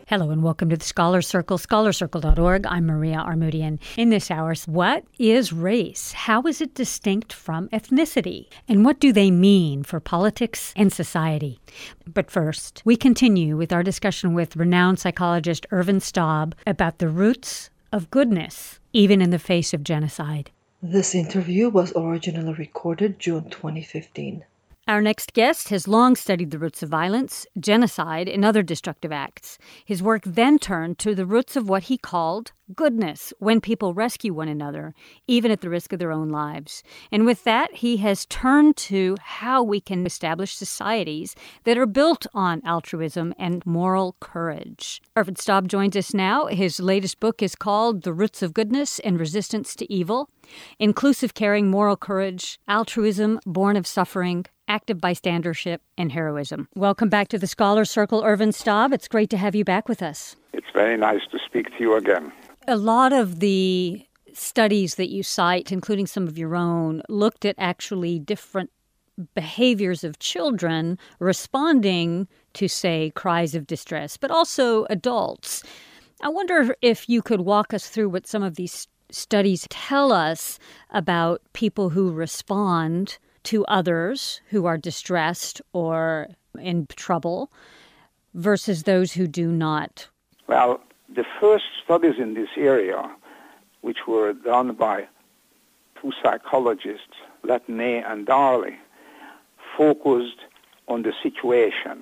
Hello and welcome to the Scholar Circle, scholarcircle.org. I'm Maria Armoudian. In this hour, what is race? How is it distinct from ethnicity? And what do they mean for politics and society? But first, we continue with our discussion with renowned psychologist Ervin Staub about the roots of goodness, even in the face of genocide. This interview was originally recorded June 2015. Our next guest has long studied the roots of violence, genocide, and other destructive acts. His work then turned to the roots of what he called goodness, when people rescue one another, even at the risk of their own lives. And with that, he has turned to how we can establish societies that are built on altruism and moral courage. Ervin Staub joins us now. His latest book is called The Roots of Goodness and Resistance to Evil: Inclusive Caring, Moral Courage, Altruism Born of Suffering, Active Bystandership, and Heroism. Welcome back to the Scholar Circle, Ervin Staub. It's great to have you back with us. It's very nice to speak to you again. A lot of the studies that you cite, including some of your own, looked at actually different behaviors of children responding to, say, cries of distress, but also adults. I wonder if you could walk us through what some of these studies tell us about people who respond to others who are distressed or in trouble versus those who do not. Well, the first studies in this area, which were done by two psychologists, Latané and Darley, focused on the situation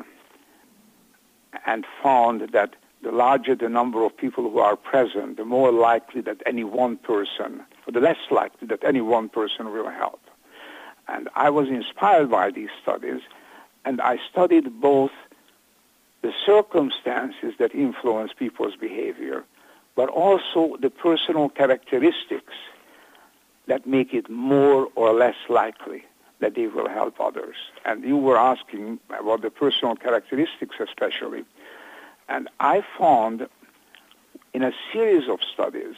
and found that the larger the number of people who are present, the more likely that any one person, or the less likely that any one person will help. And I was inspired by these studies, and I studied both the circumstances that influence people's behavior, but also the personal characteristics that make it more or less likely that they will help others. And you were asking about the personal characteristics especially. And I found in a series of studies,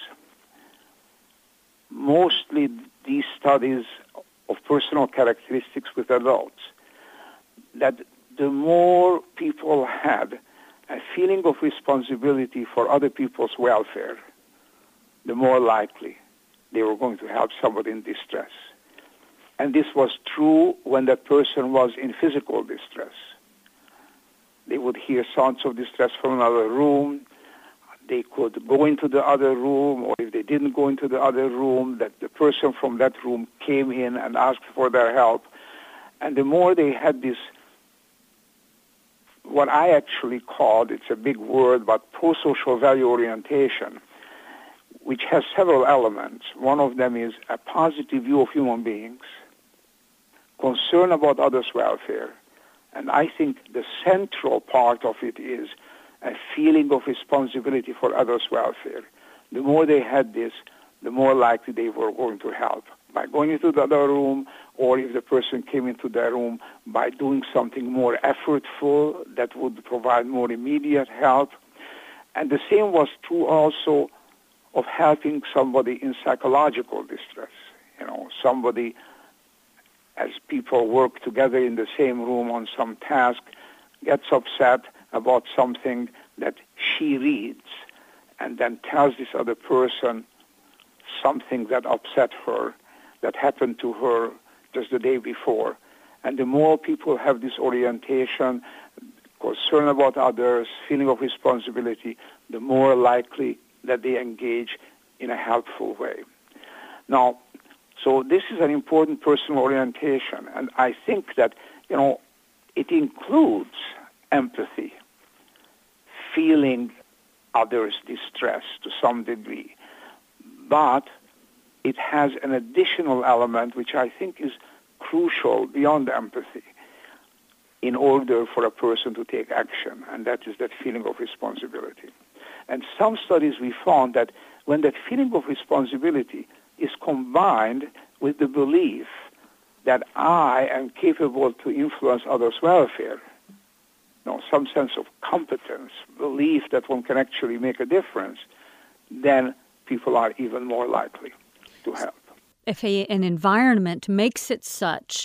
mostly these studies of personal characteristics with adults, that the more people had a feeling of responsibility for other people's welfare, the more likely they were going to help somebody in distress. And this was true when that person was in physical distress. They would hear sounds of distress from another room. They could go into the other room, or if they didn't go into the other room, that the person from that room came in and asked for their help. And the more they had this, what I actually called, it's a big word, but pro-social value orientation, which has several elements. One of them is a positive view of human beings, concern about others' welfare, and I think the central part of it is a feeling of responsibility for others' welfare. The more they had this, the more likely they were going to help. By going into the other room, or if the person came into their room, by doing something more effortful that would provide more immediate help. And the same was true also of helping somebody in psychological distress. Somebody, as people work together in the same room on some task, gets upset about something that she reads and then tells this other person something that upset her, that happened to her just the day before. And the more people have this orientation, concern about others, feeling of responsibility, the more likely that they engage in a helpful way. Now, so this is an important personal orientation, and I think that, it includes empathy, feeling others' distress to some degree, but it has an additional element which I think is crucial beyond empathy in order for a person to take action, and that is that feeling of responsibility. And some studies we found that when that feeling of responsibility is combined with the belief that I am capable to influence others' welfare, some sense of competence, belief that one can actually make a difference, then people are even more likely to help. If an environment makes it such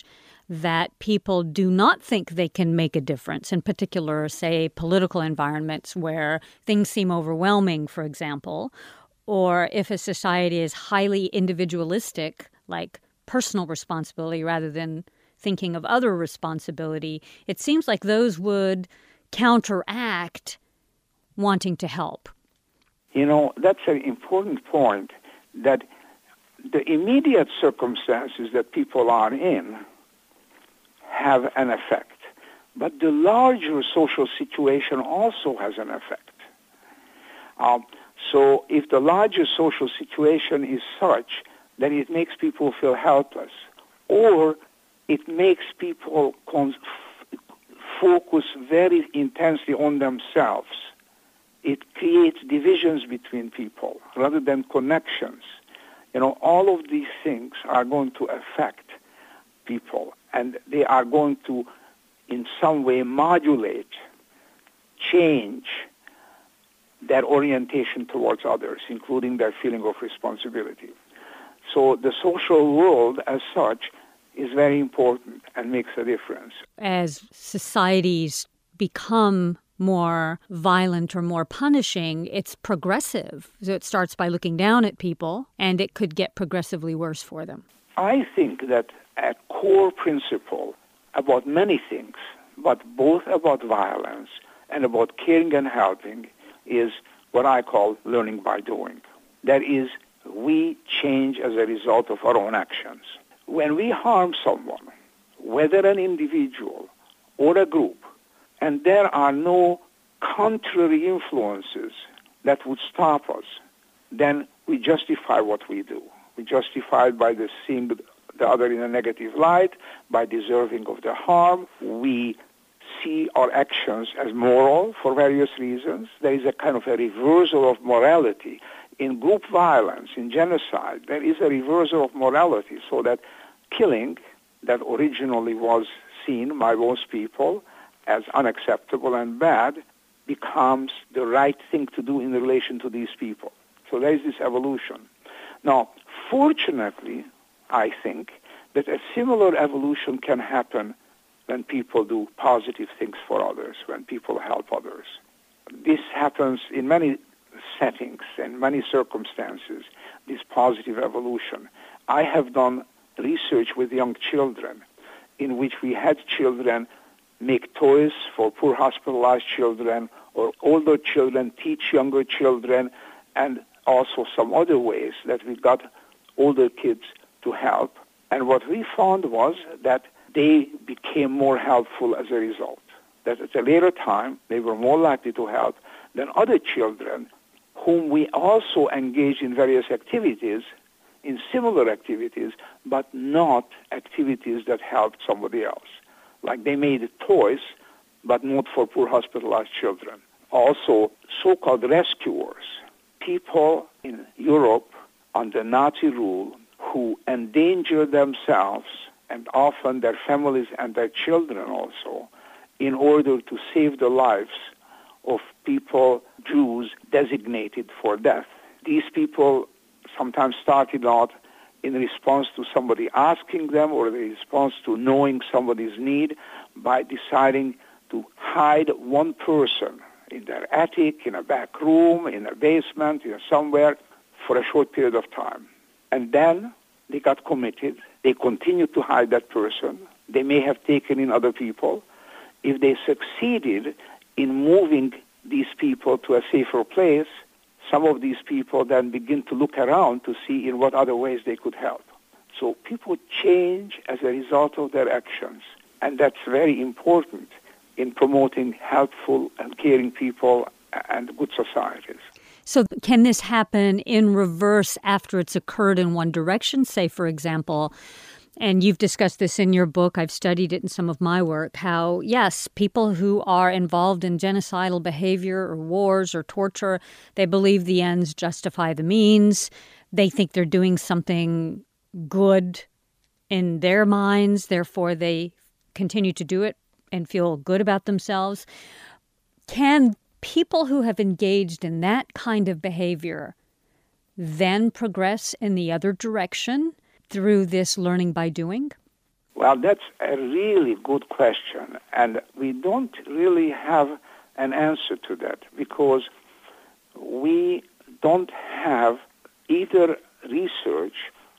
that people do not think they can make a difference, in particular, say, political environments where things seem overwhelming, for example, or if a society is highly individualistic, like personal responsibility rather than thinking of other responsibility, it seems like those would counteract wanting to help. That's an important point, that the immediate circumstances that people are in have an effect. But the larger social situation also has an effect. So if the larger social situation is such that it makes people feel helpless, or it makes people focus very intensely on themselves, it creates divisions between people rather than connections. All of these things are going to affect people, and they are going to, in some way, modulate, change their orientation towards others, including their feeling of responsibility. So the social world as such is very important and makes a difference. As societies become more violent or more punishing, it's progressive. So it starts by looking down at people, and it could get progressively worse for them. I think that a core principle about many things, but both about violence and about caring and helping, is what I call learning by doing. That is, we change as a result of our own actions. When we harm someone, whether an individual or a group, and there are no contrary influences that would stop us, then we justify what we do. We justify it by seeing the other in a negative light, by deserving of the harm. We see our actions as moral for various reasons. There is a kind of a reversal of morality. In group violence, in genocide, there is a reversal of morality, so that killing that originally was seen by most people as unacceptable and bad becomes the right thing to do in relation to these people. So there is this evolution. Now, fortunately, I think that a similar evolution can happen when people do positive things for others, when people help others. This happens in many settings and many circumstances, this positive evolution. I have done research with young children in which we had children make toys for poor hospitalized children, or older children teach younger children, and also some other ways that we got older kids to help. And what we found was that they became more helpful as a result. That at a later time, they were more likely to help than other children whom we also engaged in various activities, in similar activities, but not activities that helped somebody else. Like they made toys, but not for poor hospitalized children. Also, so-called rescuers, people in Europe under Nazi rule who endanger themselves and often their families and their children also in order to save the lives of people, Jews, designated for death. These people sometimes started out in response to somebody asking them or in response to knowing somebody's need by deciding to hide one person in their attic, in a back room, in a basement, somewhere for a short period of time. And then they got committed. They continued to hide that person. They may have taken in other people. If they succeeded in moving these people to a safer place, some of these people then begin to look around to see in what other ways they could help. So people change as a result of their actions, and that's very important in promoting helpful and caring people and good societies. So can this happen in reverse after it's occurred in one direction? Say, for example, and you've discussed this in your book, I've studied it in some of my work, how, yes, people who are involved in genocidal behavior or wars or torture, they believe the ends justify the means. They think they're doing something good in their minds, therefore they continue to do it and feel good about themselves. Can people who have engaged in that kind of behavior then progress in the other direction through this learning by doing? Well, that's a really good question, and we don't really have an answer to that because we don't have either research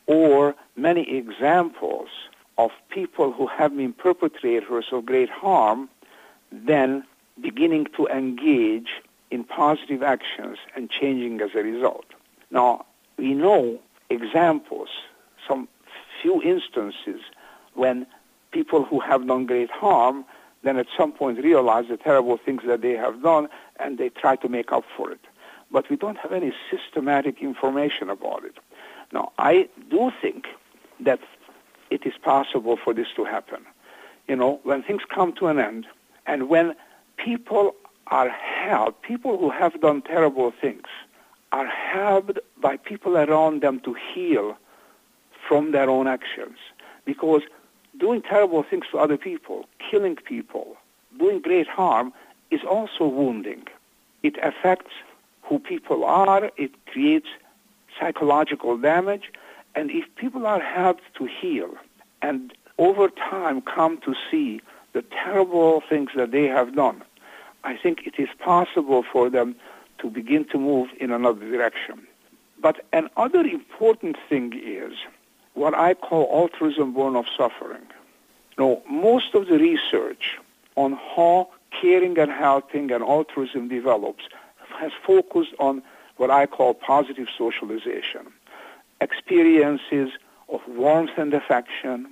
or many examples of people who have been perpetrators of great harm then beginning to engage in positive actions and changing as a result. Now, we know examples, some few instances when people who have done great harm then at some point realize the terrible things that they have done and they try to make up for it. But we don't have any systematic information about it. Now, I do think that it is possible for this to happen. You know, when things come to an end and when people are helped, people who have done terrible things are helped by people around them to heal from their own actions. Because doing terrible things to other people, killing people, doing great harm is also wounding. It affects who people are, it creates psychological damage, and if people are helped to heal and over time come to see the terrible things that they have done, I think it is possible for them to begin to move in another direction. But another important thing is what I call altruism born of suffering. Now, most of the research on how caring and helping and altruism develops has focused on what I call positive socialization, experiences of warmth and affection,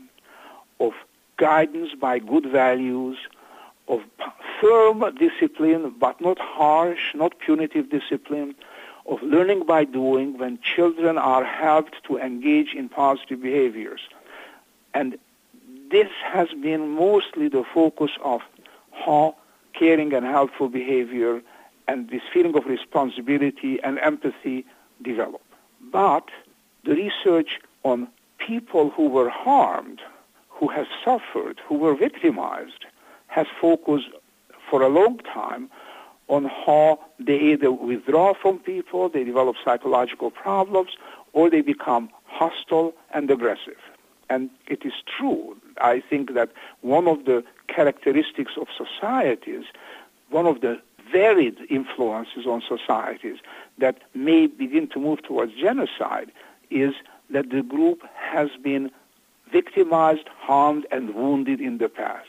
of guidance by good values, of firm discipline, but not harsh, not punitive discipline, of learning by doing when children are helped to engage in positive behaviors. And this has been mostly the focus of how caring and helpful behavior and this feeling of responsibility and empathy develop. But the research on people who were harmed, who have suffered, who were victimized, has focused for a long time on how they either withdraw from people, they develop psychological problems, or they become hostile and aggressive. And it is true. I think that one of the characteristics of societies, one of the varied influences on societies that may begin to move towards genocide is that the group has been victimized, harmed, and wounded in the past.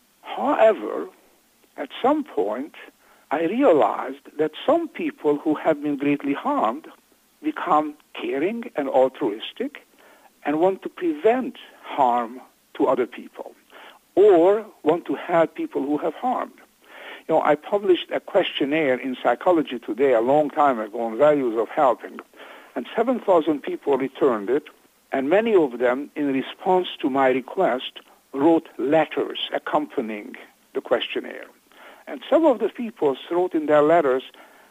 However, at some point, I realized that some people who have been greatly harmed become caring and altruistic and want to prevent harm to other people or want to help people who have harmed. You know, I published a questionnaire in Psychology Today a long time ago on values of helping, and 7,000 people returned it, and many of them, in response to my request, wrote letters accompanying the questionnaire. And some of the people wrote in their letters,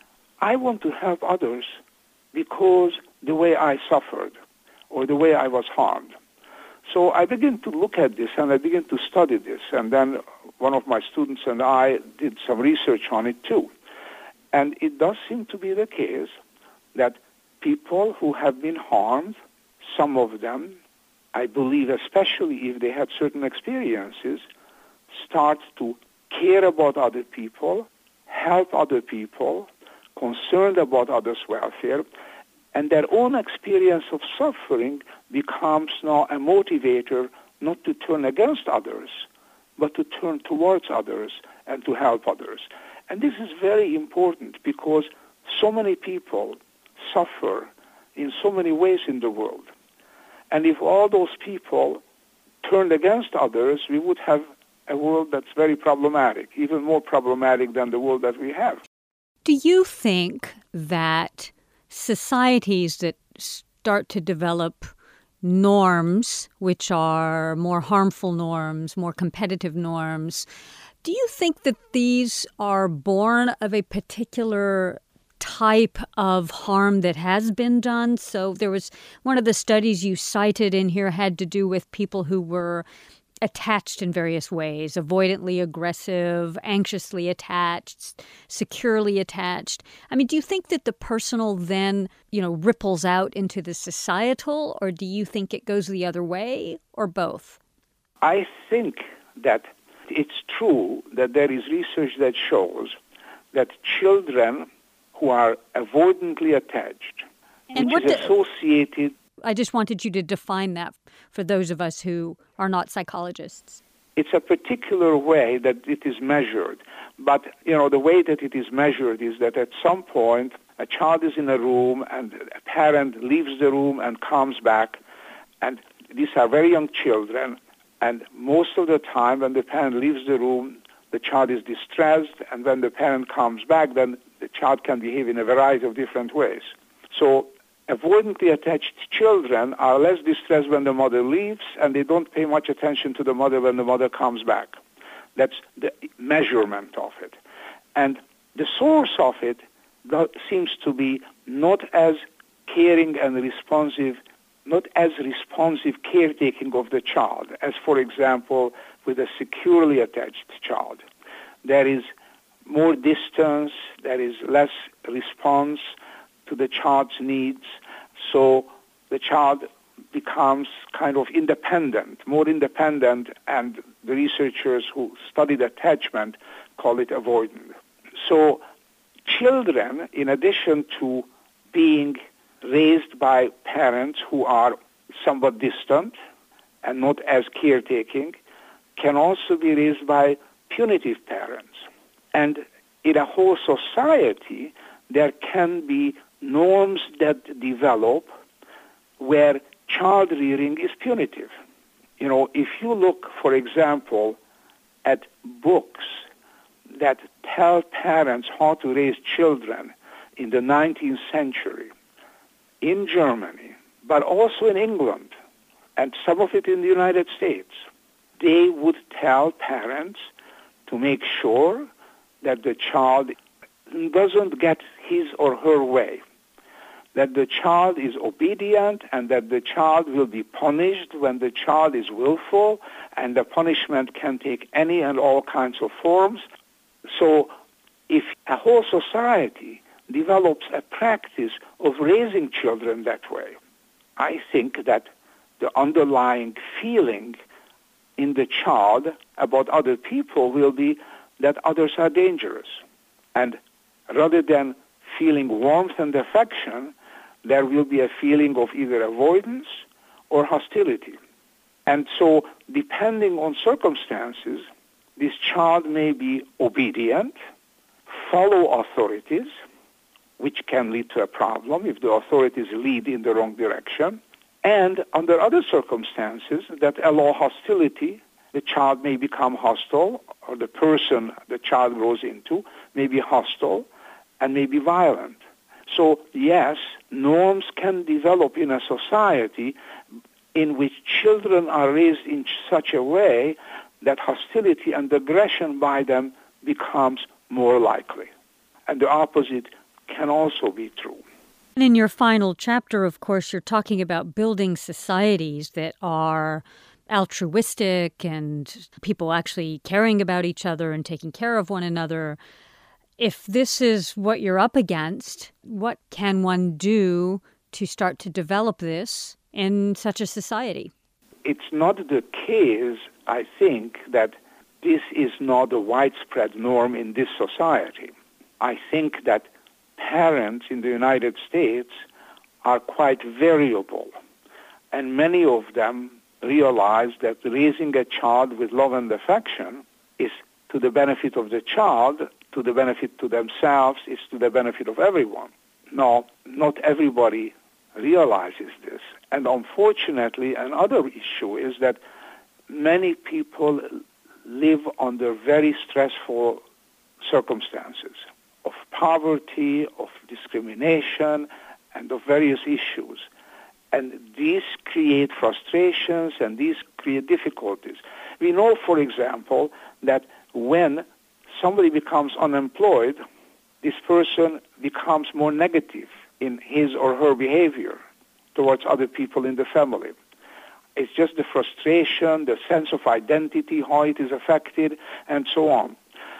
I want to help others because the way I suffered or the way I was harmed. So I began to look at this and I began to study this. And then one of my students and I did some research on it too. And it does seem to be the case that people who have been harmed, some of them, I believe especially if they had certain experiences, start to care about other people, help other people, concerned about others' welfare, and their own experience of suffering becomes now a motivator not to turn against others, but to turn towards others and to help others. And this is very important because so many people suffer in so many ways in the world. And if all those people turned against others, we would have a world that's very problematic, even more problematic than the world that we have. Do you think that societies that start to develop norms, which are more harmful norms, more competitive norms, do you think that these are born of a particular type of harm that has been done? So there was one of the studies you cited in here had to do with people who were attached in various ways, avoidantly aggressive, anxiously attached, securely attached. I mean, do you think that the personal then, ripples out into the societal, or do you think it goes the other way, or both? I think that it's true that there is research that shows that children who are avoidantly attached, And which is associated... I just wanted you to define that for those of us who are not psychologists. It's a particular way that it is measured. But, the way that it is measured is that at some point a child is in a room and a parent leaves the room and comes back. And these are very young children. And most of the time when the parent leaves the room, the child is distressed. And when the parent comes back, then the child can behave in a variety of different ways. So avoidantly attached children are less distressed when the mother leaves, and they don't pay much attention to the mother when the mother comes back. That's the measurement of it. And the source of it seems to be not as caring and responsive, not as responsive caretaking of the child, as, for example, with a securely attached child. There is more distance, there is less response to the child's needs, so the child becomes kind of independent, more independent, and the researchers who studied attachment call it avoidant. So children, in addition to being raised by parents who are somewhat distant and not as caretaking, can also be raised by punitive parents. And in a whole society, there can be norms that develop where child rearing is punitive. If you look, for example, at books that tell parents how to raise children in the 19th century, in Germany, but also in England, and some of it in the United States, they would tell parents to make sure that the child doesn't get his or her way, that the child is obedient, and that the child will be punished when the child is willful, and the punishment can take any and all kinds of forms. So if a whole society develops a practice of raising children that way, I think that the underlying feeling in the child about other people will be that others are dangerous. And rather than feeling warmth and affection, there will be a feeling of either avoidance or hostility. And so, depending on circumstances, this child may be obedient, follow authorities, which can lead to a problem if the authorities lead in the wrong direction, and under other circumstances that allow hostility, the child may become hostile, or the person the child grows into may be hostile and may be violent. So, yes, norms can develop in a society in which children are raised in such a way that hostility and aggression by them becomes more likely. And the opposite can also be true. And in your final chapter, of course, you're talking about building societies that are altruistic and people actually caring about each other and taking care of one another. If this is what you're up against, what can one do to start to develop this in such a society? It's not the case, I think, that this is not a widespread norm in this society. I think that parents in the United States are quite variable, and many of them realize that raising a child with love and affection is to the benefit of the child, to the benefit to themselves, is to the benefit of everyone. Now, not everybody realizes this. And unfortunately, another issue is that many people live under very stressful circumstances of poverty, of discrimination, and of various issues. And these create frustrations and these create difficulties. We know, for example, that when somebody becomes unemployed, this person becomes more negative in his or her behavior towards other people in the family. It's just the frustration, the sense of identity, how it is affected, and so on.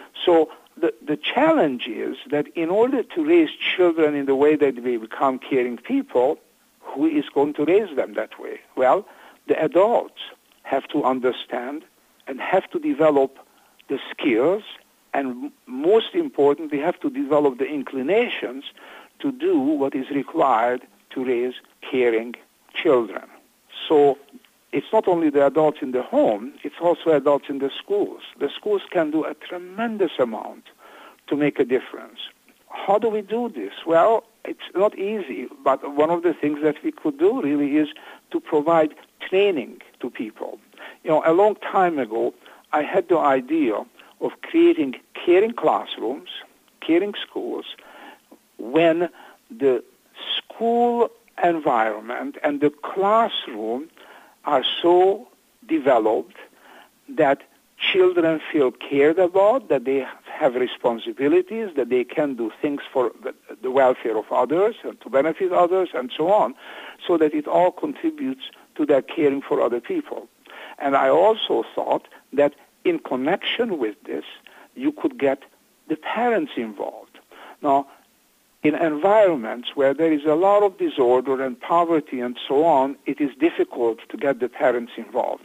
So the challenge is that in order to raise children in the way that they become caring people, who is going to raise them that way? Well, the adults have to understand and have to develop the skills, and most importantly, have to develop the inclinations to do what is required to raise caring children. So it's not only the adults in the home, it's also adults in the schools. The schools can do a tremendous amount to make a difference. How do we do this? Well, it's not easy, but one of the things that we could do really is to provide training to people. A long time ago, I had the idea of creating caring classrooms, caring schools, when the school environment and the classroom are so developed that children feel cared about, that they have responsibilities, that they can do things for the welfare of others and to benefit others and so on, so that it all contributes to their caring for other people. And I also thought that in connection with this, you could get the parents involved. Now, in environments where there is a lot of disorder and poverty and so on, it is difficult to get the parents involved.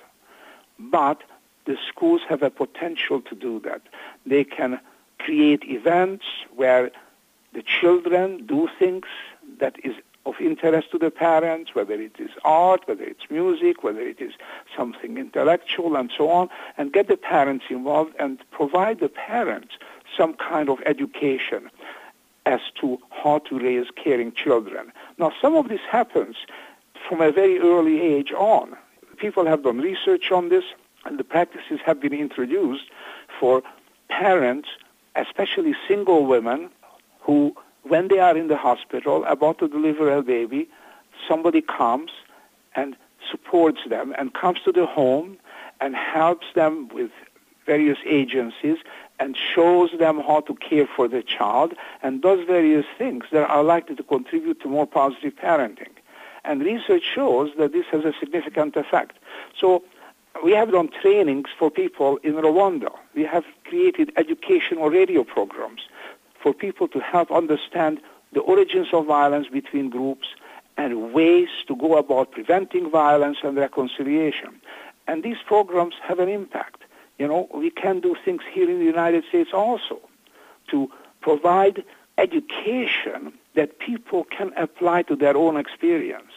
But the schools have a potential to do that. They can create events where the children do things that is of interest to the parents, whether it is art, whether it's music, whether it is something intellectual and so on, and get the parents involved and provide the parents some kind of education as to how to raise caring children. Now, some of this happens from a very early age on. People have done research on this, and the practices have been introduced for parents, especially single women, who, when they are in the hospital about to deliver a baby, somebody comes and supports them and comes to the home and helps them with various agencies and shows them how to care for the child and does various things that are likely to contribute to more positive parenting. And research shows that this has a significant effect. So we have done trainings for people in Rwanda. We have created educational radio programs for people to help understand the origins of violence between groups and ways to go about preventing violence and reconciliation. And these programs have an impact. We can do things here in the United States also to provide education that people can apply to their own experience.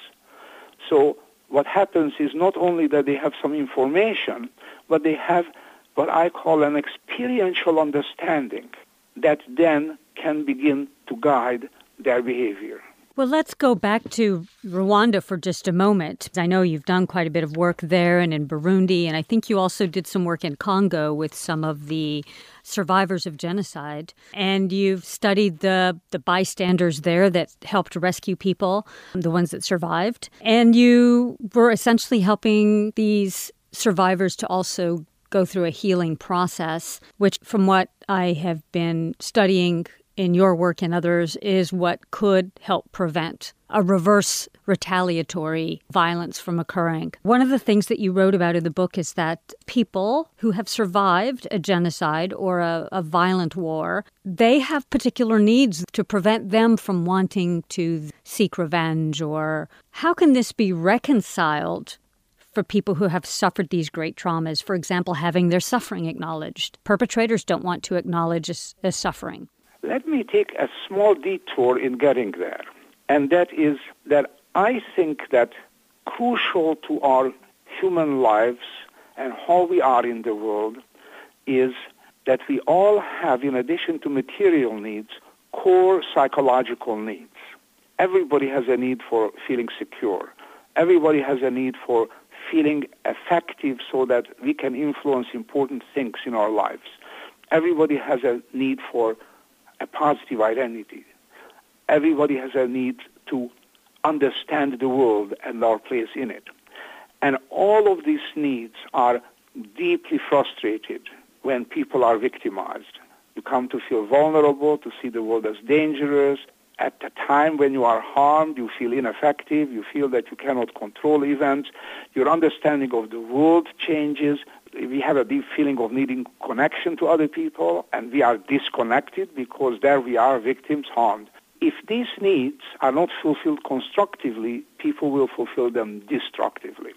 So what happens is not only that they have some information, but they have what I call an experiential understanding that then can begin to guide their behavior. Well, let's go back to Rwanda for just a moment. I know you've done quite a bit of work there and in Burundi, and I think you also did some work in Congo with some of the survivors of genocide. And you've studied the bystanders there that helped rescue people, the ones that survived. And you were essentially helping these survivors to also go through a healing process, which from what I have been studying in your work and others is what could help prevent a reverse retaliatory violence from occurring. One of the things that you wrote about in the book is that people who have survived a genocide or a violent war, they have particular needs to prevent them from wanting to seek revenge. Or how can this be reconciled for people who have suffered these great traumas? For example, having their suffering acknowledged. Perpetrators don't want to acknowledge a suffering. Let me take a small detour in getting there. And that is that I think that crucial to our human lives and how we are in the world is that we all have, in addition to material needs, core psychological needs. Everybody has a need for feeling secure. Everybody has a need for feeling effective so that we can influence important things in our lives. Everybody has a need for a positive identity. Everybody has a need to understand the world and our place in it. And all of these needs are deeply frustrated when people are victimized. You come to feel vulnerable, to see the world as dangerous. At the time when you are harmed, you feel ineffective. You feel that you cannot control events. Your understanding of the world changes. We have a deep feeling of needing connection to other people, and we are disconnected because there we are, victims, harmed. If these needs are not fulfilled constructively, people will fulfill them destructively.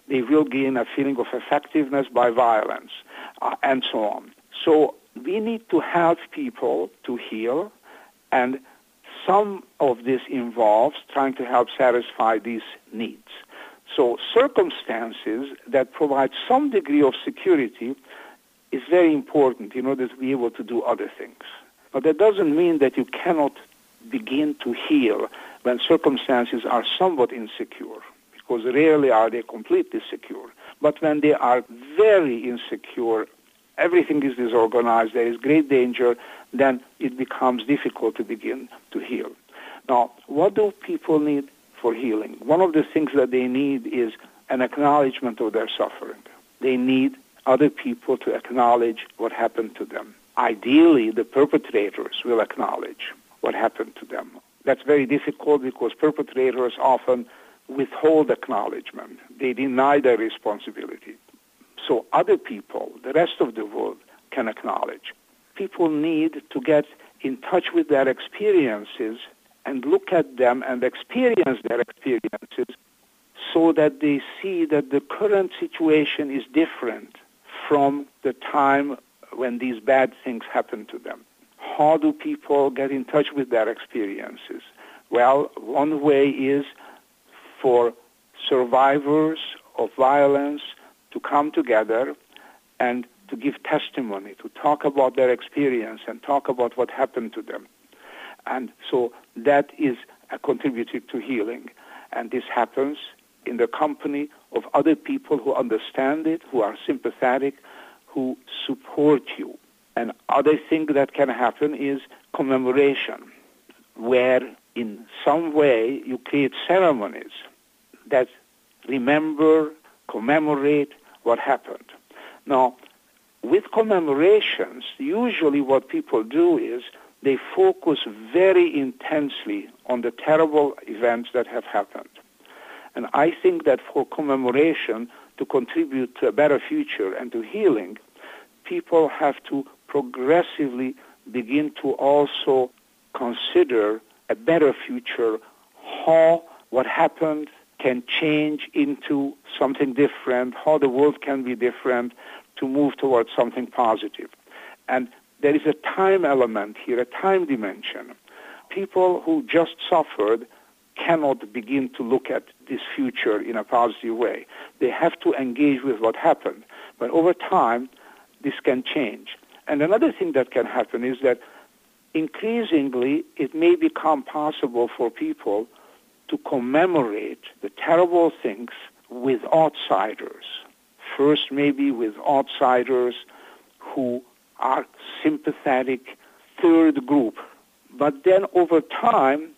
they will gain a feeling of effectiveness by violence, and so on. So we need to help people to heal, and some of this involves trying to help satisfy these needs. So circumstances that provide some degree of security is very important in order to be able to do other things. But that doesn't mean that you cannot begin to heal when circumstances are somewhat insecure, because rarely are they completely secure. But when they are very insecure, everything is disorganized, there is great danger, then it becomes difficult to begin to heal. Now, what do people need for healing? One of the things that they need is an acknowledgement of their suffering. They need other people to acknowledge what happened to them. Ideally, the perpetrators will acknowledge what happened to them. That's very difficult because perpetrators often withhold acknowledgement. They deny their responsibility. So other people, the rest of the world, can acknowledge. People need to get in touch with their experiences and look at them and experience their experiences so that they see that the current situation is different from the time when these bad things happened to them. How do people get in touch with their experiences? Well, one way is for survivors of violence to come together and to give testimony, to talk about their experience and talk about what happened to them. And so that is a contributor to healing. And this happens in the company of other people who understand it, who are sympathetic, who support you. And other thing that can happen is commemoration, where in some way you create ceremonies that remember, commemorate what happened. Now, with commemorations, usually what people do is they focus very intensely on the terrible events that have happened. And I think that for commemoration to contribute to a better future and to healing, people have to progressively begin to also consider a better future, how what happened can change into something different, how the world can be different to move towards something positive. And there is a time element here, a time dimension. People who just suffered cannot begin to look at this future in a positive way. They have to engage with what happened. But over time, this can change. And another thing that can happen is that increasingly it may become possible for people to commemorate the terrible things with outsiders. First, maybe with outsiders who are sympathetic, third group. But then over time,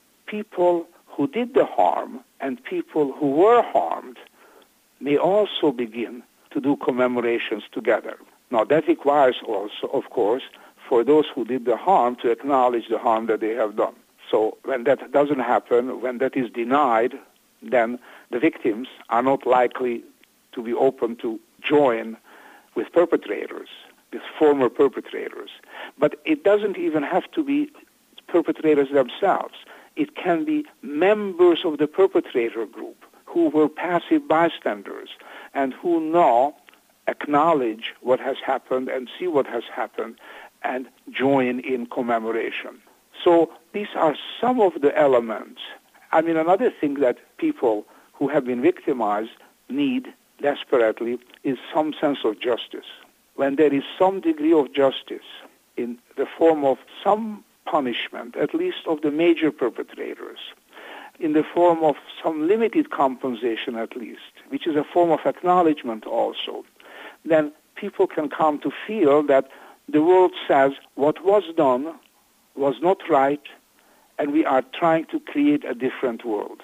people who did the harm and people who were harmed may also begin to do commemorations together. Now, that requires also, of course, for those who did the harm to acknowledge the harm that they have done. So when that doesn't happen, when that is denied, then the victims are not likely to be open to join with perpetrators, with former perpetrators. But it doesn't even have to be perpetrators themselves. It can be members of the perpetrator group who were passive bystanders and who now acknowledge what has happened and see what has happened and join in commemoration. So these are some of the elements. I mean, another thing that people who have been victimized need desperately is some sense of justice. When there is some degree of justice in the form of some punishment, at least of the major perpetrators, in the form of some limited compensation at least, which is a form of acknowledgement also, then people can come to feel that the world says what was done was not right, and we are trying to create a different world.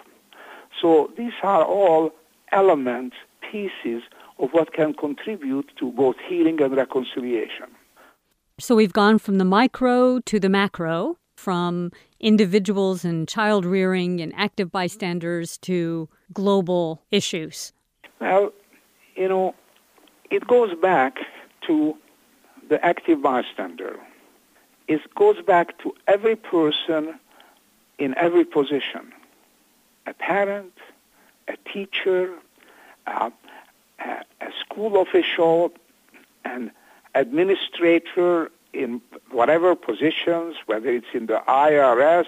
So these are all elements, pieces of what can contribute to both healing and reconciliation. So we've gone from the micro to the macro, from individuals and child rearing and active bystanders to global issues. Well, it goes back to the active bystander. It goes back to every person in every position, a parent, a teacher, a school official, an administrator in whatever positions, whether it's in the IRS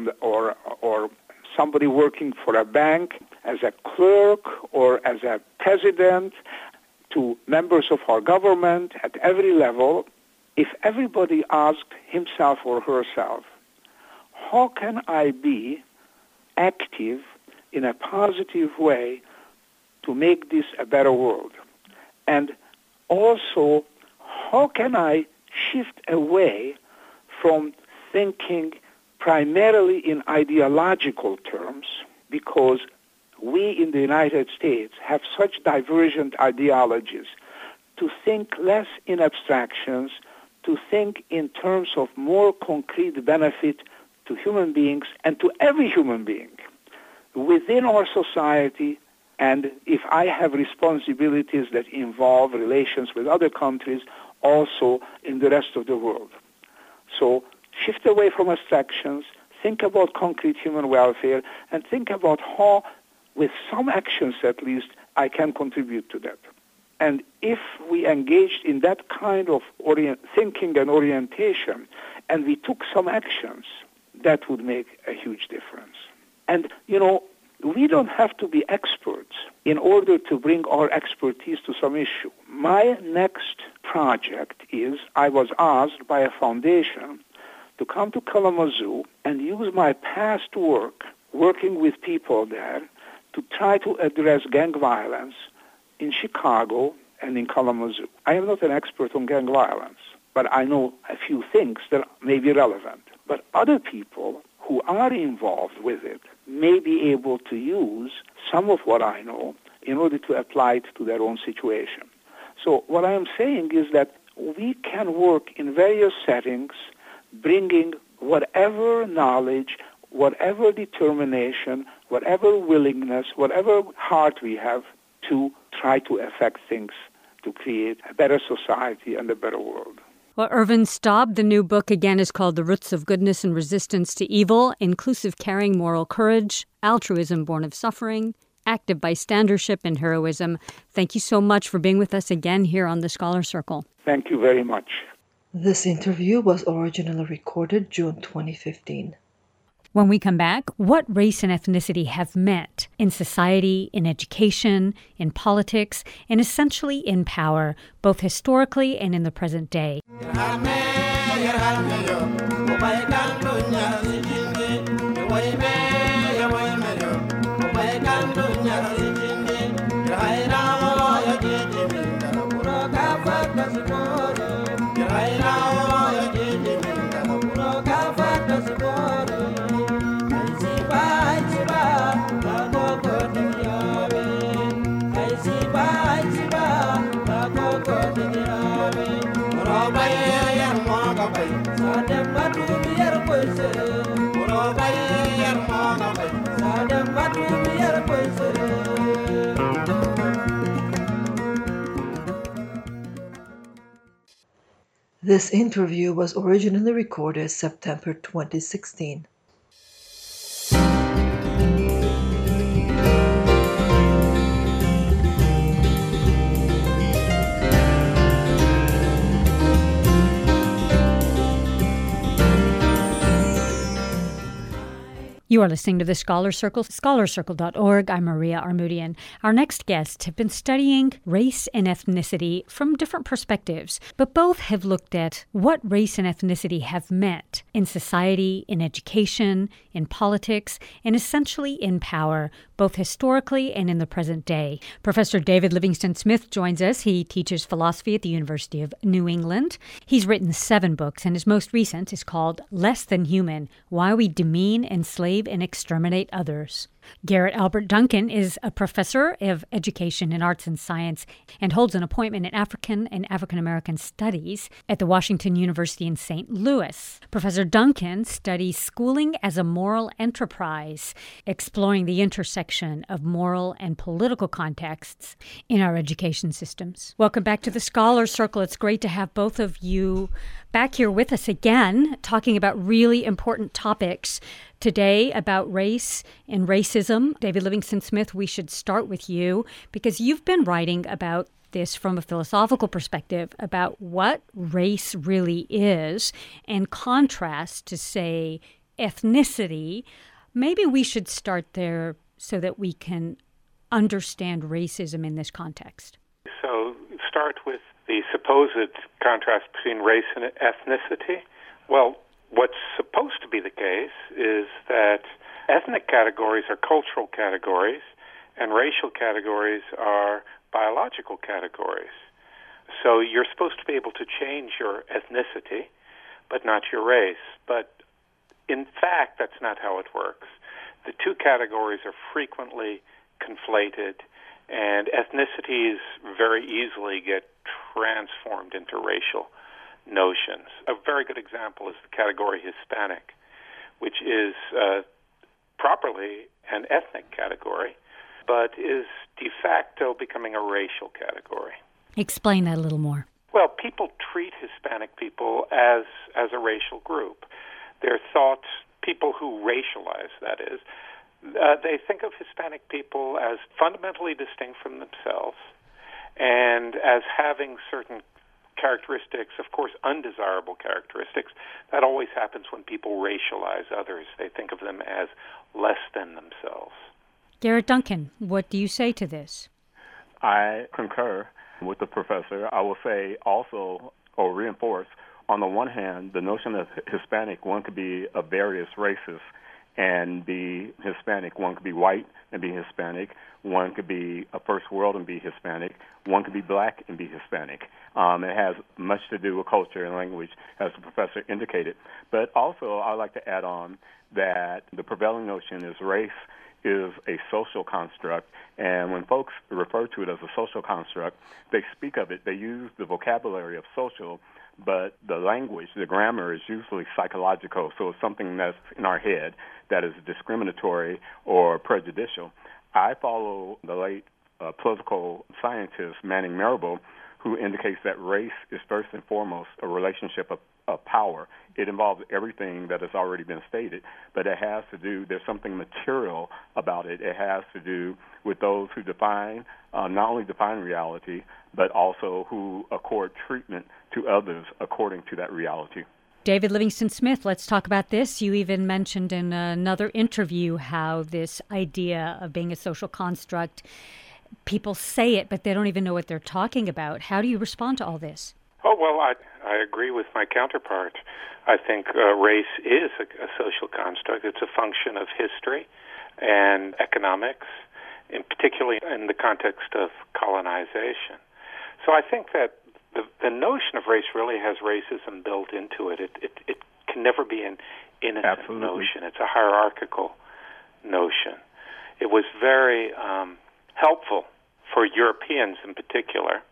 or somebody working for a bank, as a clerk or as a president, to members of our government at every level, if everybody asked himself or herself, how can I be active in a positive way to make this a better world? And also, how can I shift away from thinking primarily in ideological terms, because we in the United States have such divergent ideologies, to think less in abstractions, to think in terms of more concrete benefit to human beings and to every human being within our society. And if I have responsibilities that involve relations with other countries, also in the rest of the world. So shift away from abstractions, think about concrete human welfare, and think about how, with some actions at least, I can contribute to that. And if we engaged in that kind of thinking and orientation, and we took some actions, that would make a huge difference. And, we don't have to be experts in order to bring our expertise to some issue. My next project is, I was asked by a foundation to come to Kalamazoo and use my past work, working with people there, to try to address gang violence in Chicago and in Kalamazoo. I am not an expert on gang violence, but I know a few things that may be relevant. But other people who are involved with it may be able to use some of what I know in order to apply it to their own situation. So what I am saying is that we can work in various settings, bringing whatever knowledge, whatever determination, whatever willingness, whatever heart we have to try to affect things to create a better society and a better world. Well, Ervin Staub, the new book again is called The Roots of Goodness and Resistance to Evil, Inclusive Caring, Moral Courage, Altruism Born of Suffering, Active Bystandership and Heroism. Thank you so much for being with us again here on the Scholar Circle. Thank you very much. This interview was originally recorded June 2015. When we come back, what race and ethnicity have meant in society, in education, in politics, and essentially in power, both historically and in the present day. This interview was originally recorded September 2016. You are listening to the Scholar Circle, scholarcircle.org. I'm Maria Armoudian. Our next guests have been studying race and ethnicity from different perspectives, but both have looked at what race and ethnicity have meant in society, in education, in politics, and essentially in power, both historically and in the present day. Professor David Livingston Smith joins us. He teaches philosophy at the University of New England. He's written 7 books, and his most recent is called Less Than Human: Why We Demean, Enslave, and Exterminate Others. Garrett Albert Duncan is a professor of education in arts and science and holds an appointment in African and African American studies at the Washington University in St. Louis. Professor Duncan studies schooling as a moral enterprise, exploring the intersection of moral and political contexts in our education systems. Welcome back to the Scholar Circle. It's great to have both of you back here with us again, talking about really important topics today about race and race racism. David Livingstone Smith, we should start with you because you've been writing about this from a philosophical perspective about what race really is in contrast to, say, ethnicity. Maybe we should start there so that we can understand racism in this context. So start with the supposed contrast between race and ethnicity. Well, what's supposed to be the case is that ethnic categories are cultural categories and racial categories are biological categories. So you're supposed to be able to change your ethnicity, but not your race. But in fact, that's not how it works. The two categories are frequently conflated, and ethnicities very easily get transformed into racial notions. A very good example is the category Hispanic, which is properly an ethnic category, but is de facto becoming a racial category. Explain that a little more. Well, people treat Hispanic people as a racial group. They're thought, people who racialize, that is, they think of Hispanic people as fundamentally distinct from themselves and as having certain characteristics, of course, undesirable characteristics. That always happens when people racialize others. They think of them as less than themselves. Garrett Duncan, what do you say to this? I concur with the professor. I will say also, or reinforce, on the one hand, the notion of Hispanic, one could be of various races and be Hispanic. One could be white and be Hispanic. One could be a first world and be Hispanic. One could be black and be Hispanic. It has much to do with culture and language, as the professor indicated. But also, I'd like to add on that the prevailing notion is race is a social construct, and when folks refer to it as a social construct, they speak of it, they use the vocabulary of social, but the language, the grammar is usually psychological, so it's something that's in our head that is discriminatory or prejudicial. I follow the late political scientist Manning Marable, who indicates that race is first and foremost a relationship of power. It involves everything that has already been stated, but it has to do, there's something material about it. It has to do with those who define, not only define reality, but also who accord treatment to others according to that reality. David Livingstone Smith, let's talk about this. You even mentioned in another interview how this idea of being a social construct, people say it, but they don't even know what they're talking about. How do you respond to all this? Oh, well, I agree with my counterpart. I think race is a social construct. It's a function of history and economics, and particularly in the context of colonization. So I think that the notion of race really has racism built into it. It can never be an innocent Absolutely. notion. It's a hierarchical notion. It was very helpful for Europeans in particular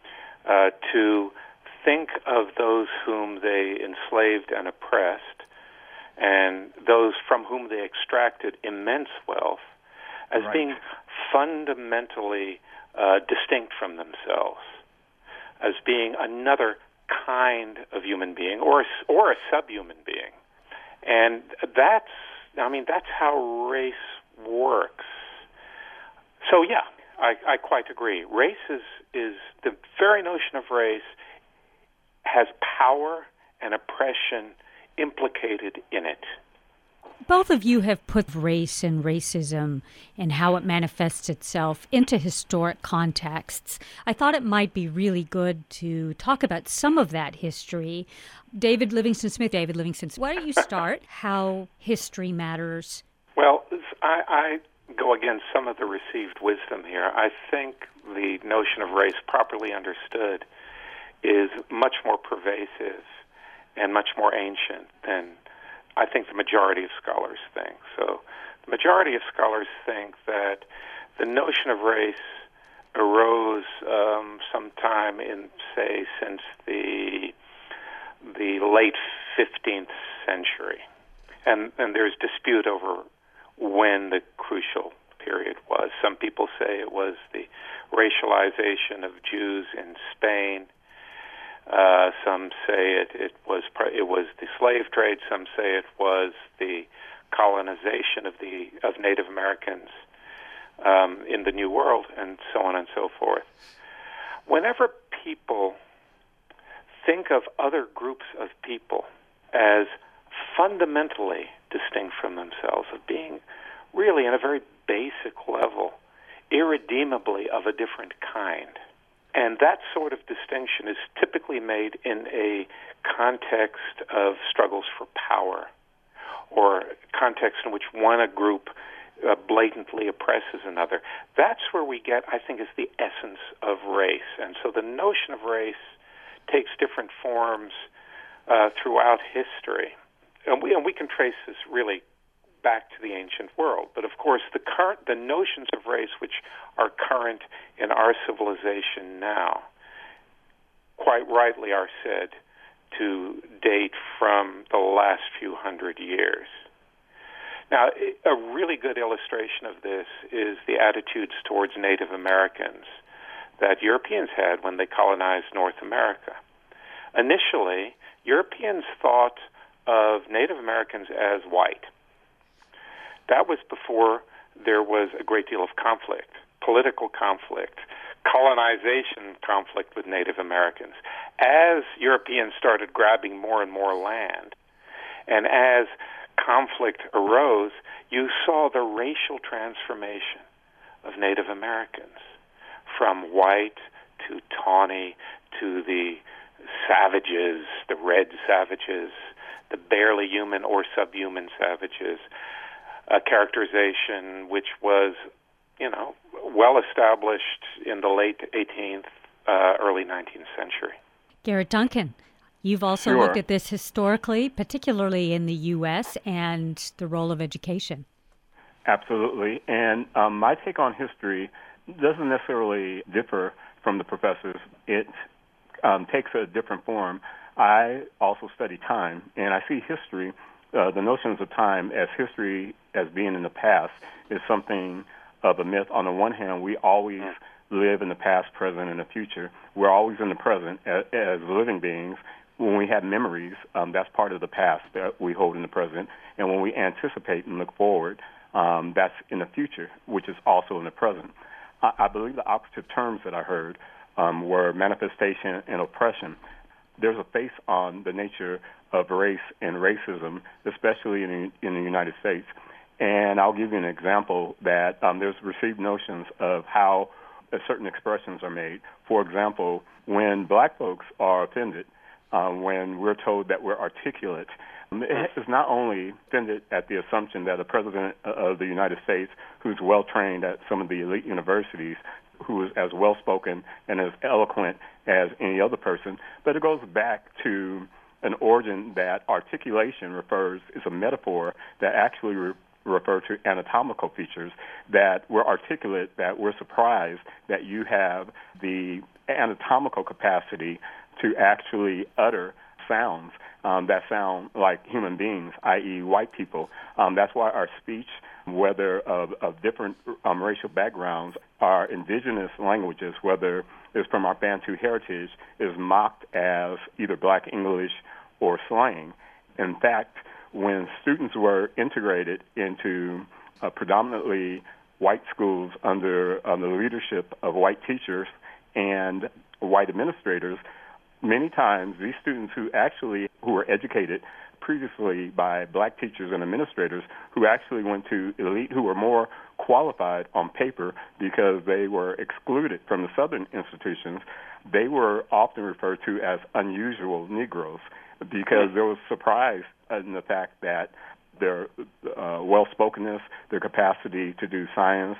to think of those whom they enslaved and oppressed and those from whom they extracted immense wealth as Right. being fundamentally distinct from themselves, as being another kind of human being or a subhuman being. And that's how race works. So yeah, I quite agree. Race is the very notion of race has power and oppression implicated in it. Both of you have put race and racism and how it manifests itself into historic contexts. I thought it might be really good to talk about some of that history. David Livingstone Smith, why don't you start how history matters? Well, I go against some of the received wisdom here. I think the notion of race properly understood is much more pervasive and much more ancient than I think the majority of scholars think. So the majority of scholars think that the notion of race arose sometime in, say, since the late 15th century. And there's dispute over when the crucial period was. Some people say it was the racialization of Jews in Spain. Some say it was the slave trade. Some say it was the colonization of Native Americans in the New World, and so on and so forth. Whenever people think of other groups of people as fundamentally distinct from themselves, of being really, in a very basic level, irredeemably of a different kind, and that sort of distinction is typically made in a context of struggles for power, or context in which one group blatantly oppresses another. That's where we get, I think, is the essence of race. And so the notion of race takes different forms throughout history. And we can trace this really back to the ancient world. But of course, the notions of race which are current in our civilization now, quite rightly are said to date from the last few hundred years. Now, a really good illustration of this is the attitudes towards Native Americans that Europeans had when they colonized North America. Initially, Europeans thought of Native Americans as white. That was before there was a great deal of conflict, political conflict, colonization conflict with Native Americans. As Europeans started grabbing more and more land, and as conflict arose, you saw the racial transformation of Native Americans, from white to tawny to the savages, the red savages, the barely human or subhuman savages, a characterization which was, well established in the late 18th, early 19th century. Garrett Duncan, you've also looked at this historically, particularly in the U.S., and the role of education. Absolutely. And my take on history doesn't necessarily differ from the professor's. It takes a different form. I also study time, and I see history, the notions of time as history as being in the past is something of a myth. On the one hand, we always live in the past, present, and the future. We're always in the present as living beings. When we have memories, that's part of the past that we hold in the present. And when we anticipate and look forward, that's in the future, which is also in the present. I believe the operative terms that I heard were manifestation and oppression. There's a face on the nature of race and racism, especially in the United States. And I'll give you an example that there's received notions of how certain expressions are made. For example, when black folks are offended, when we're told that we're articulate, it is not only offended at the assumption that a president of the United States who's well-trained at some of the elite universities, who is as well-spoken and as eloquent as any other person, but it goes back to an origin that articulation is a metaphor that actually refer to anatomical features, that we're articulate, that we're surprised that you have the anatomical capacity to actually utter sounds that sound like human beings, i.e. white people. That's why our speech, whether of different racial backgrounds, our indigenous languages, whether it's from our Bantu heritage, is mocked as either black English or slang. In fact, when students were integrated into predominantly white schools under the leadership of white teachers and white administrators, many times these students who were educated previously by black teachers and administrators who actually went to elite, who were more qualified on paper because they were excluded from the Southern institutions, they were often referred to as unusual Negroes because there was surprise in the fact that their well-spokenness, their capacity to do science,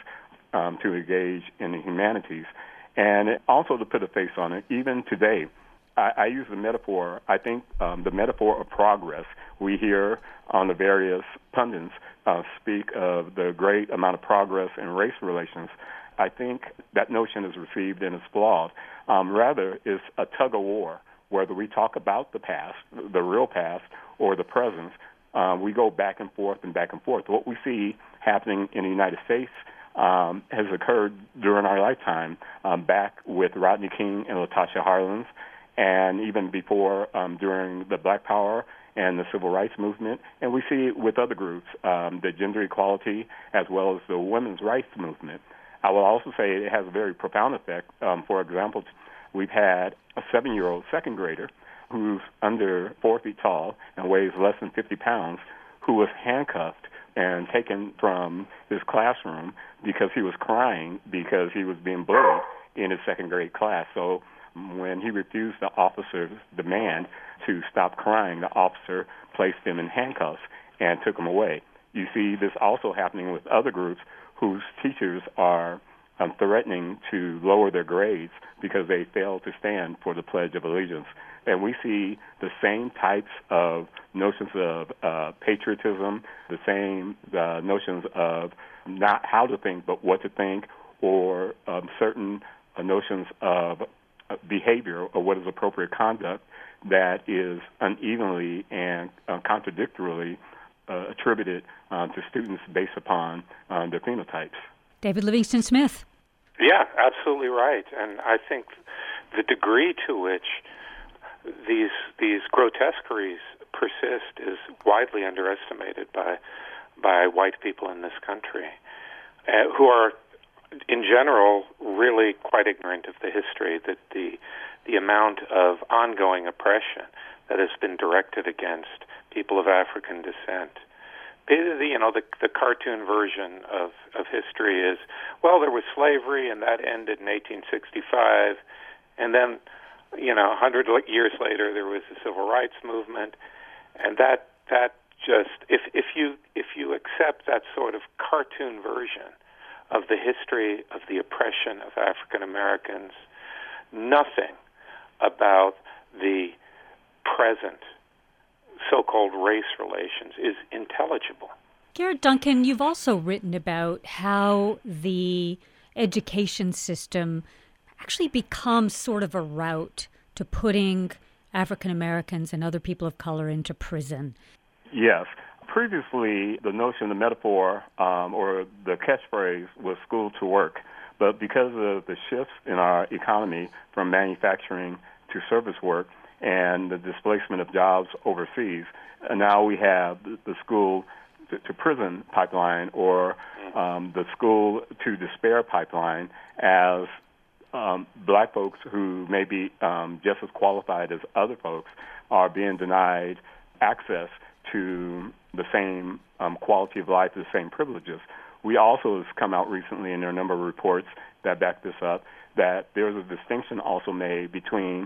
to engage in the humanities. And also to put a face on it, even today, I use the metaphor, I think the metaphor of progress. We hear on the various pundits speak of the great amount of progress in race relations. I think that notion is received and is flawed. Rather, it's a tug of war, whether we talk about the past, the real past, or the present. We go back and forth and back and forth. What we see happening in the United States has occurred during our lifetime, back with Rodney King and LaTosha Harlins, and even before during the Black Power and the Civil Rights Movement. And we see it with other groups, the gender equality as well as the women's rights movement. I will also say it has a very profound effect. For example, we've had a 7-year-old second grader who's under 4 feet tall and weighs less than 50 pounds, who was handcuffed and taken from his classroom because he was crying because he was being bullied in his second grade class. So when he refused the officer's demand to stop crying, the officer placed him in handcuffs and took him away. You see this also happening with other groups whose teachers are threatening to lower their grades because they fail to stand for the Pledge of Allegiance. And we see the same types of notions of patriotism, the same notions of not how to think but what to think, or certain notions of behavior or what is appropriate conduct that is unevenly and contradictorily attributed to students based upon their phenotypes. David Livingston Smith. Yeah, absolutely right. And I think the degree to which these grotesqueries persist is widely underestimated by white people in this country, who are, in general, really quite ignorant of the history, that the amount of ongoing oppression that has been directed against people of African descent. The cartoon version of history is, well, there was slavery and that ended in 1865, and then 100 years later there was the Civil Rights Movement, and that just if you accept that sort of cartoon version of the history of the oppression of African Americans, nothing about the present so-called race relations is intelligible. Garrett Duncan, you've also written about how the education system actually becomes sort of a route to putting African Americans and other people of color into prison. Yes. Previously, the notion, the metaphor, or the catchphrase was school to work. But because of the shifts in our economy from manufacturing to service work and the displacement of jobs overseas, now we have the school to prison pipeline, or the school to despair pipeline, as black folks who may be just as qualified as other folks are being denied access to the same quality of life, the same privileges. We also have come out recently, and there are a number of reports that back this up, that there's a distinction also made between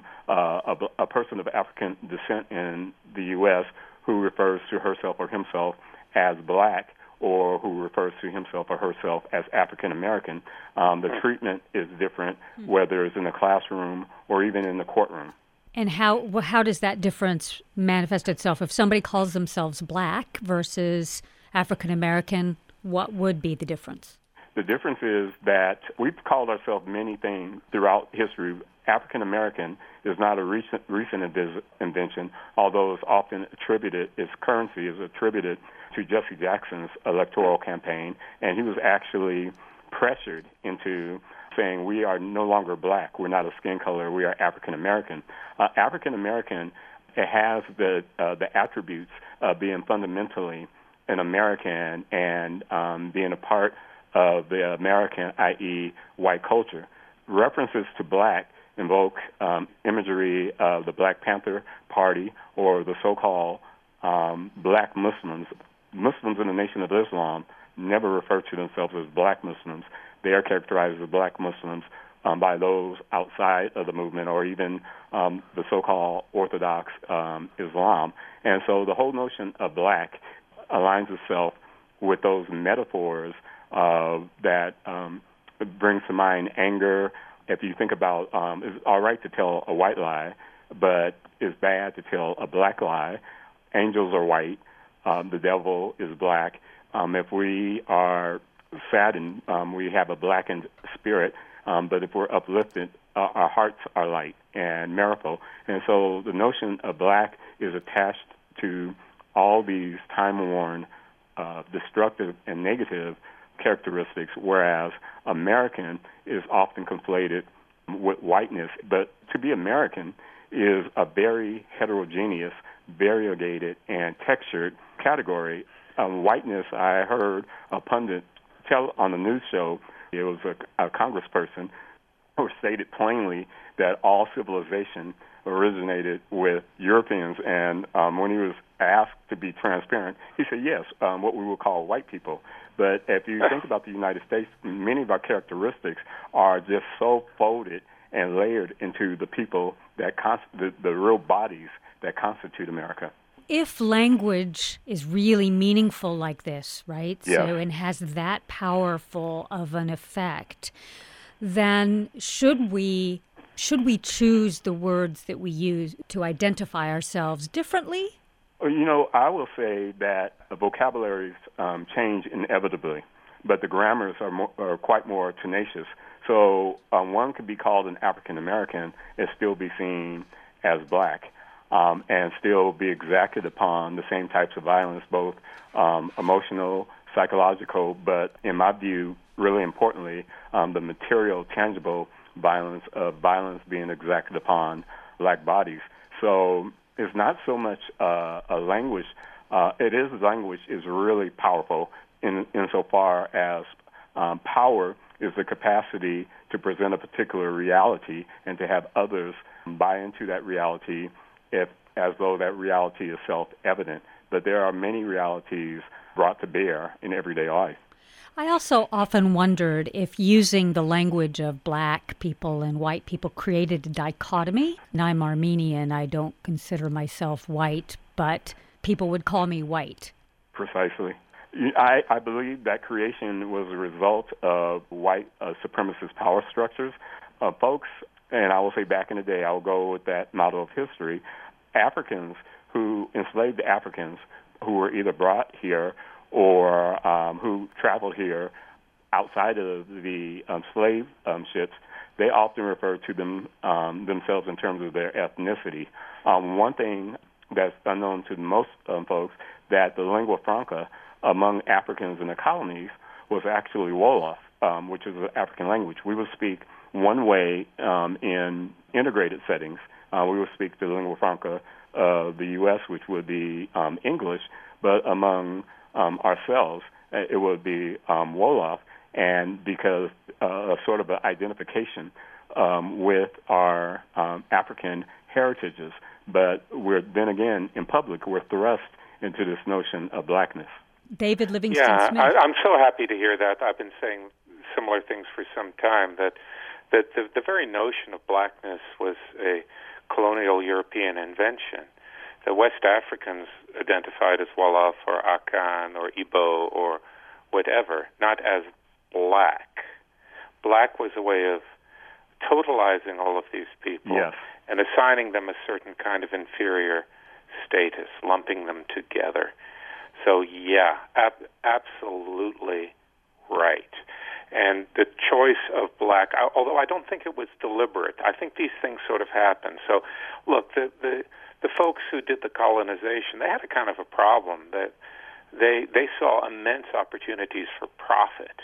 a person of African descent in the U.S. who refers to herself or himself as black, or who refers to himself or herself as African American. The treatment is different, whether it's in the classroom or even in the courtroom. And how does that difference manifest itself? If somebody calls themselves black versus African American, what would be the difference? The difference is that we've called ourselves many things throughout history. African American is not a recent invention, although it's often attributed, its currency is attributed to Jesse Jackson's electoral campaign, and he was actually pressured into saying we are no longer black, we're not a skin color, we are African American. African American has the attributes of being fundamentally an American and being a part of the American, i.e. white culture. References to black invoke imagery of the Black Panther Party or the so-called black Muslims. Muslims in the Nation of Islam never refer to themselves as black Muslims. They are characterized as black Muslims by those outside of the movement, or even the so-called Orthodox Islam. And so the whole notion of black aligns itself with those metaphors that brings to mind anger. If you think about, it's all right to tell a white lie, but it's bad to tell a black lie. Angels are white. The devil is black. If we are saddened, we have a blackened spirit. But if we're uplifted, our hearts are light and merriful. And so the notion of black is attached to all these time-worn, destructive and negative characteristics, whereas American is often conflated with whiteness. But to be American is a very heterogeneous, variegated, and textured category. Whiteness, I heard a pundit tell on the news show, it was a congressperson who stated plainly that all civilization originated with Europeans. And when he was asked to be transparent, he said, yes, what we would call white people. But if you think about the United States, many of our characteristics are just so folded and layered into the people that the real bodies that constitute America. If language is really meaningful like this, right? Yes. So, and has that powerful of an effect, then should we choose the words that we use to identify ourselves differently? I will say that vocabularies change inevitably, but the grammars are quite more tenacious. So one could be called an African American and still be seen as black, and still be exacted upon the same types of violence, both emotional, psychological, but in my view, really importantly, the material, tangible violence being exacted upon black bodies. So it's not so much a language. Language is really powerful insofar as power is the capacity to present a particular reality and to have others buy into that reality as though that reality is self-evident. But there are many realities brought to bear in everyday life. I also often wondered if using the language of black people and white people created a dichotomy. And I'm Armenian. I don't consider myself white, but people would call me white. Precisely. I believe that creation was a result of white supremacist power structures. Folks, and I will say back in the day, I will go with that model of history, Africans who enslaved Africans who were either brought here or who traveled here outside of the slave ships, they often refer to themselves in terms of their ethnicity. One thing that's unknown to most folks, that the lingua franca among Africans in the colonies was actually Wolof, which is an African language. We would speak one way in integrated settings. We would speak the lingua franca of the U.S., which would be English, but among ourselves, it would be Wolof, and because of sort of an identification with our African heritages. But then again, in public, we're thrust into this notion of blackness. David Livingston Smith. I'm so happy to hear that. I've been saying similar things for some time, that the very notion of blackness was a colonial European invention. The West Africans identified as Wolof or Akan or Igbo or whatever, not as black. Black was a way of totalizing all of these people, yes, and assigning them a certain kind of inferior status, lumping them together. So, yeah, absolutely right. And the choice of black, although I don't think it was deliberate, I think these things sort of happen. So, look, the folks who did the colonization, they had a kind of a problem that they saw immense opportunities for profit.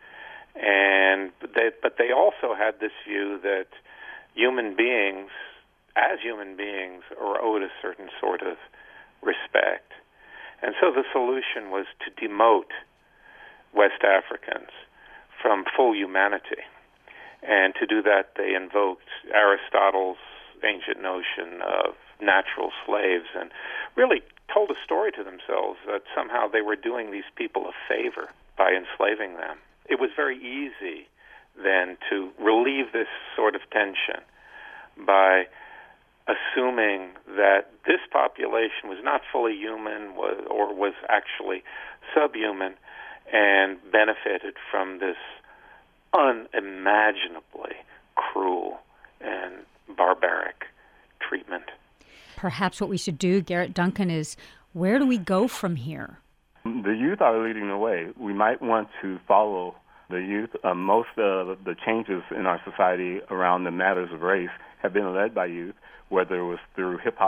But they also had this view that human beings, as human beings, are owed a certain sort of respect. And so the solution was to demote West Africans from full humanity. And to do that, they invoked Aristotle's ancient notion of natural slaves and really told a story to themselves that somehow they were doing these people a favor by enslaving them. It was very easy then to relieve this sort of tension by assuming that this population was not fully human or was actually subhuman and benefited from this unimaginably cruel and barbaric treatment. Perhaps what we should do, Garrett Duncan, is where do we go from here? The youth are leading the way. We might want to follow the youth. Most of the changes in our society around the matters of race have been led by youth, whether it was through hip-hop,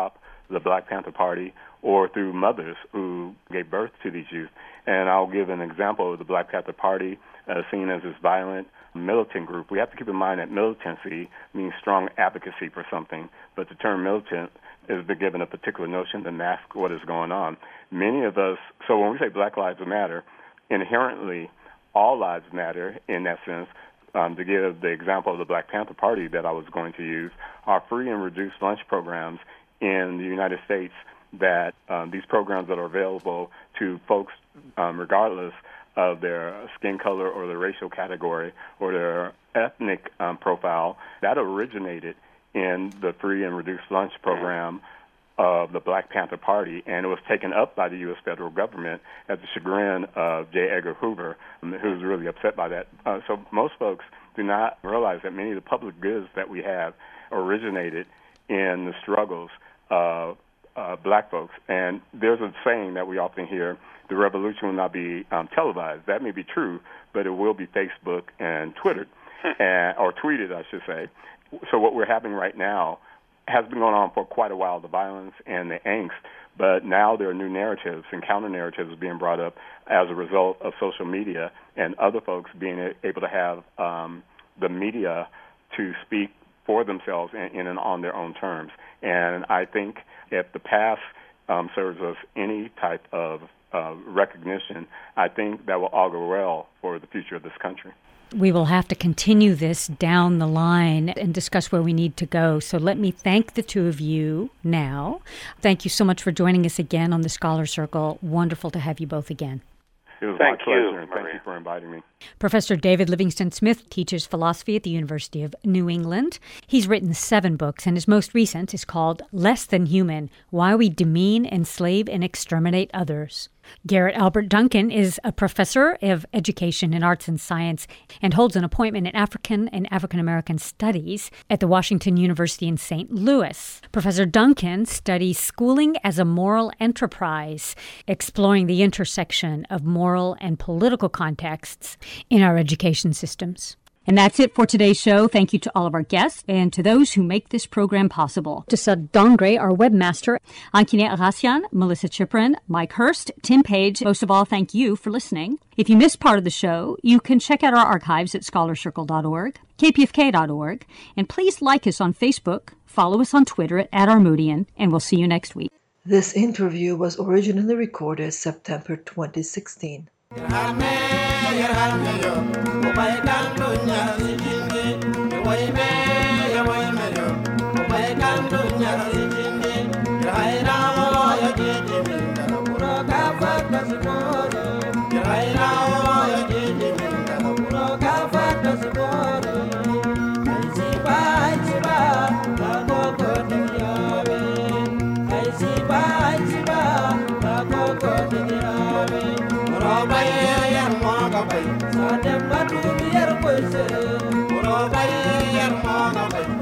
the Black Panther Party or through mothers who gave birth to these youth. And I'll give an example of the Black Panther Party seen as this violent militant group. We have to keep in mind that militancy means strong advocacy for something, but the term militant has been given a particular notion to mask what is going on. Many of us, so when we say Black Lives Matter, inherently all lives matter in that sense. To give the example of the Black Panther Party that I was going to use, are free and reduced lunch programs in the United States that these programs that are available to folks regardless of their skin color or their racial category or their ethnic profile, that originated in the free and reduced lunch program of the Black Panther Party, and it was taken up by the U.S. federal government at the chagrin of J. Edgar Hoover, who was really upset by that. So most folks do not realize that many of the public goods that we have originated in the struggles of black folks. And there's a saying that we often hear, the revolution will not be televised. That may be true, but it will be Facebook and Twittered, or tweeted, I should say. So what we're having right now has been going on for quite a while, the violence and the angst, but now there are new narratives and counter-narratives being brought up as a result of social media and other folks being able to have the media to speak for themselves in and on their own terms. And I think if the past serves us any type of recognition, I think that will augur well for the future of this country. We will have to continue this down the line and discuss where we need to go. So let me thank the two of you now. Thank you so much for joining us again on the Scholar Circle. Wonderful to have you both again. It was my pleasure, and thank you for inviting me. Professor David Livingston Smith teaches philosophy at the University of New England. He's written 7 books, and his most recent is called Less Than Human: Why We Demean, Enslave, and Exterminate Others. Garrett Albert Duncan is a professor of education in arts and science and holds an appointment in African and African American studies at the Washington University in St. Louis. Professor Duncan studies schooling as a moral enterprise, exploring the intersection of moral and political contexts in our education systems. And that's it for today's show. Thank you to all of our guests and to those who make this program possible. To Sud Dongre, our webmaster, Ankine Arasian, Melissa Chiprin, Mike Hurst, Tim Page. Most of all, thank you for listening. If you missed part of the show, you can check out our archives at scholarcircle.org, kpfk.org, and please like us on Facebook, follow us on Twitter at @Armoodian, and we'll see you next week. This interview was originally recorded September 2016. Sadem batu biar kuese, puro bayi yang mau ngapain?